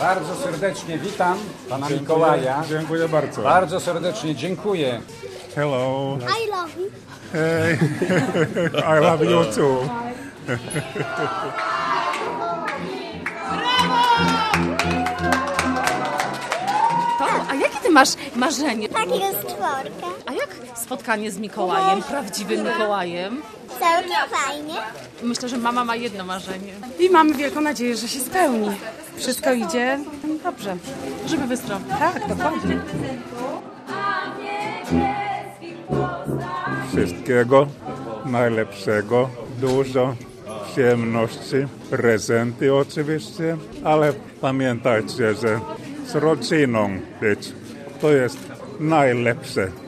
Bardzo serdecznie witam pana Mikołaja. Dziękuję bardzo. Bardzo serdecznie dziękuję. Hello. I love you. Hey. I love you too. A jakie ty masz marzenie? Takiego stworka. A jak spotkanie z Mikołajem, prawdziwym Mikołajem? Całkiem fajnie. Myślę, że mama ma jedno marzenie. I mamy wielką nadzieję, że się spełni. Wszystko idzie dobrze. Żeby wystrącić. Tak, dokładnie. Wszystkiego najlepszego, dużo przyjemności, prezenty oczywiście, ale pamiętajcie, że z rodziną być to jest najlepsze.